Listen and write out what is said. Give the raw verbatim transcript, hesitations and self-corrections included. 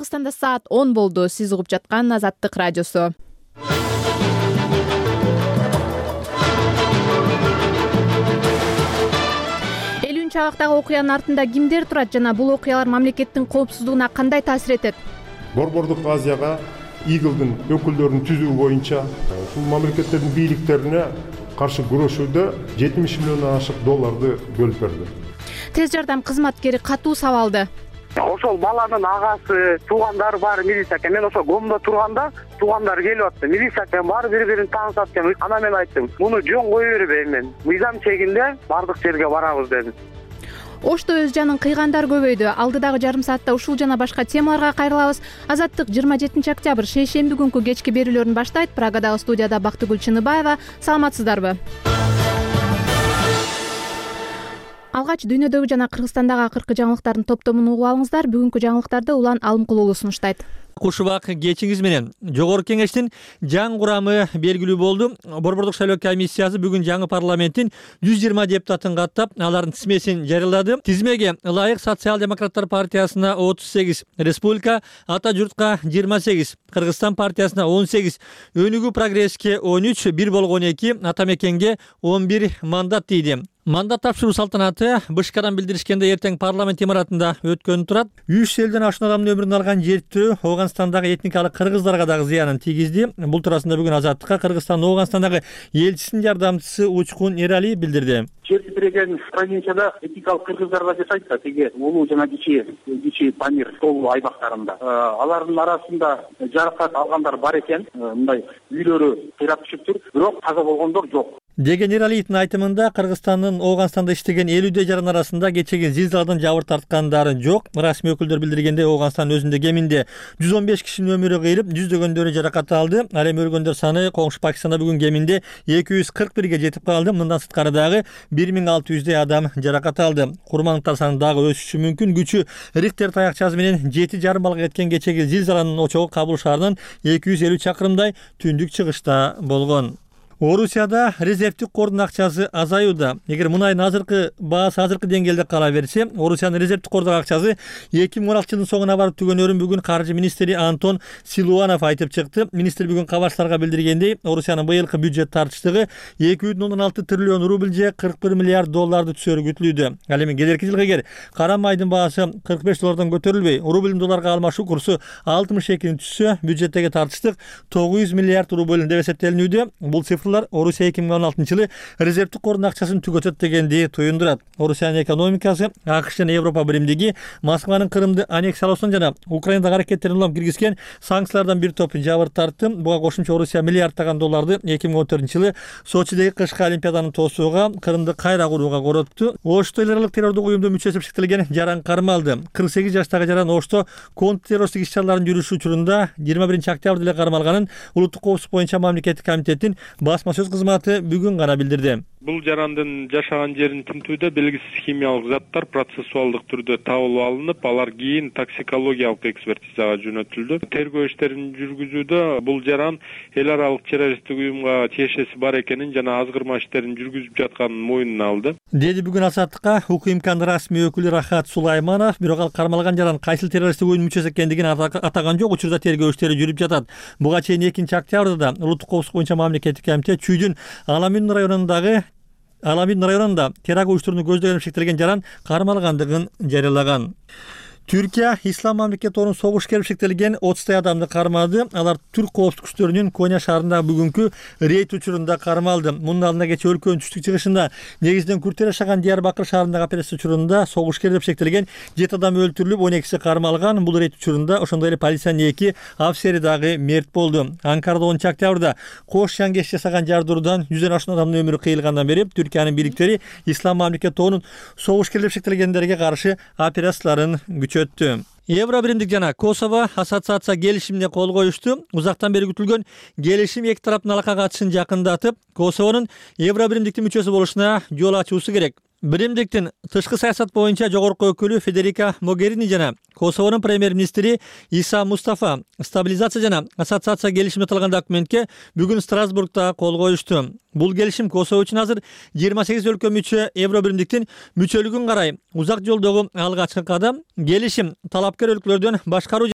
Кыргызстанда саат он болду. Сиз угуп жаткан Азаттык радиосу. элүүнчү абактагы окуянын артында кимдер турат жана бул окуялар мамлекеттин коопсуздугуна кандай таасир этет? Борбордук Азияга Игылдын өкүлдөрүнүн түзүү боюнча ушул мамлекеттердин бийликтерине каршы күрөшүүдө жетимиш миллиондон ашык долларды бөлүп берди. Тез жардам кызматкери катуу сабалды. Ошол баланын агасы, туугандары баары милицияга. Мен ошо Гомдо турганда туугандары келип атты. Милицияга баары бири-бирин таанышат экен. Анан мен айттым, муну жөн кое бербейм мен. Мыйзам чегинде бардык жерге барабыз дедим. Ошто өз жанын кыйгандар көбөйдү. Алдыдагы жарым саатта ушул жана башка темаларга кайрылабыз. Азаттык жыйырма жетинчи октябрь шейшемби күнкү кечки берүүлөрүн баштайт. Прагадагы студияда Бактыгүл Чыныбаева. Саламатсыздарбы? Алгач дүйнөдөгү жана Кыргызстандагы акыркы жаңылыктардын топтомун угуп алыңыздар. Бүгүнкү жаңылыктарды Улан Алымкулуулу сунуштайт. Кушубак кечиңиз менен. Жогорку кеңештин жаңы курамы белгилүү болду. Борбордук шайлоо комиссиясы бүгүн жаңы парламенттин жүз жыйырма депутатын каттап, алардын тизмесин жарыялады. Тизмеге ылайык Социал-демократтар партиясына отуз сегиз, Республика Ата журтка жыйырма сегиз, Кыргызстан партиясына он сегиз, Өнүгүү прогресске он үч, бир болгон эки, Ата мекенге он бир мандат тийди. Мандат тапшыруу салтанаты Бышкадан билдиришкенде эртең парламент имаратында өткөнү турат. үч элден ашуун адамдын өмүрүн алган жертүү Ооганстандагы этникалык кыргыздарга дагы зыянын тийгизди. Бул туурасында бүгүн Азаттыкка Кыргызстандын Ооганстандагы элчисинин жардамчысы Учкун Эрали билдирди. Жер титиреген провинцияда этникалык кыргыздарга жашайт да, теге улуу жана кичи кичи Памир Тоолуу аймактарында. Алардын арасында жаракат алгандар бар экен. Мындай үйлөрү кыйрап түшүптүр, бирок каза болгондор жок. Деген Эралиевдин айтымында Кыргызстандын Ооганстанда иштеген элүүдөй жаран арасында кечеги зилзаладан жабыр тарткандары жок. Расмий өкүлдөр билдиргенде Ооганстандын өзүндө кеминде жүз он беш кишинин өмүрү кыйрып, жүздөгөндөрү жаракат алды. Ал эми өлгөндөр саны коңшу Пакистанда бүгүн кеминде эки жүз кырк бирге жетип калды. Мындан сырткары дагы бир миң алты жүздөй адам жаракат алды. Курмандыктар саны дагы өсүшү мүмкүн. Күчү Рихтер таякчасы менен жети жарым балга кеткен кечеги зилзаланын очогу Кабул шаарынан эки жүз элүү чакырымдай түндүк чыгышта болгон. Орусияда резервдик кордун акчасы азаюуда. Эгер мунайдын азыркы баасы азыркы деңгээлде кала берсе, Орусиянын резервдик кордук акчасы эки миң он алтынчы жылдын соңуна барып түгөнөрүн бүгүн каржы министри Антон Силуанов айтып чыкты. Министр бүгүн кабарчыларга билдиргендей, Орусиянын быйылкы бюджет тартыштыгы эки бүтүн ондон алты триллион рубль же кырк бир миллиард долларды түзөрү күтүлүүдө. Ал эми келерки жылга эгер кара майдын баасы кырк беш доллардан көтөрүлбөй, рубльдин долларга алмашуу курсу алтымыш экини түзсө, бюджеттеги тартыштык тогуз жүз миллиард рубль деп эсептелинүүдө. Бул цифрлар Орусия эки миң он алтынчы жылы резервдик кордун акчасын түгөтөт дегенди туюндурат. Орусиянын экономикасы АКШ жана Европа биримдиги Москванын Крымды аннексиялоосун жана Украинадагы аракеттерин улам киргизген санкциялардан бир топ жабыр тартты. Буга кошумча Орусия миллиарддаган долларды эки миң он төртүнчү жылы Сочидеги кышкы олимпиаданы тоосууга, Крымды кайра курууга коротtu. Ошто эл аралык террордук уюмдун мүчөсү эсептелген жаран кармалды. кырк сегиз жаштагы жаран Ошто контртеррористтик иш-чараларын жүргүзүү учурунда жыйырма биринчи октябрда эле кармалганын Улуттук коопсуздук боюнча мамлекеттик комитеттин басма сөз кызматы бүгүн гана билдирди. Бул жарандын жашаган жерин тинтүүдө белгисиз химиялык заттар процессуалдык түрдө табылып алынып, алар кийин токсикологиялык экспертизага жөнөтүлдү. Тергөө иштерин жүргүзүүдө бул жаран эл аралык террористтик уюмга тиешеси бар экенин жана азгырма иштерин жүргүзүп жатканын мойнуна алды. Деди бүгүн Азаттыкка УКМКнын расмий өкүлү Рахат Сулайманов. Бирок ал кармалган жаран кайсыл террористтик уюмдун мүчөсү экендигин атаган жок. Учурда тергөө иштери жүрүп жатат. Буга чейин экинчи октябрда Улуттук коопсуздук боюнча мамлекеттик комитет Чүйдүн Аламин районундагы Аламин районунда террор уюштурууну көздөгөн шектелген жаран кармалгандыгын жарыялаган. Түркия ислам мамлекети согуш шектелген отуздай адамды кармады. Алар түрк коопсуздук күчтөрүнүн Коня шаарындагы бүгүнкү рейд учурунда кармалды. Мунун алдында кечээ өлкөнүн түштүк чыгышында негизинен күрттөр жашаган Диярбакыр шаарындагы операция учурунда согушкер деп шектелген жети адам өлтүрүлүп, он экиси кармалган. Бул рейд учурунда ошондой эле полициянын эки офицери дагы мерт болду. Анкарада онунчу октябрда кош жаңгеш жасаган жардыруудан жүздөн ашуун адамдын өмүрү кыйылгандан бери Түркиянын бийликтери ислам мамлекети тобунун согушкер деп шектелгендерге каршы операцияларын өттү. Евро биримдик жана Косово ассоциация келишимине кол коюшту. Узактан бери күтүлгөн келишим эки тараптын алака катышын жакындатып, Косовонун Евро биримдиктин мүчөсү болушуна жол ачуусу керек. Биримдиктин тышкы саясат боюнча жогорку өкүлү Федерика Могерини жана Косовонун премьер-министри Иса Мустафа стабилизация жана ассоциация келишими аталган документке бүгүн Страсбургда кол коюшту. Бул келишим Косово үчүн азыр жыйырма сегиз өлкө мүчө Евро биримдиктин мүчөлүгүн карай узак жолдогу алгачкы кадам. Келишим талапкер өлкөлөрдөн башкаруу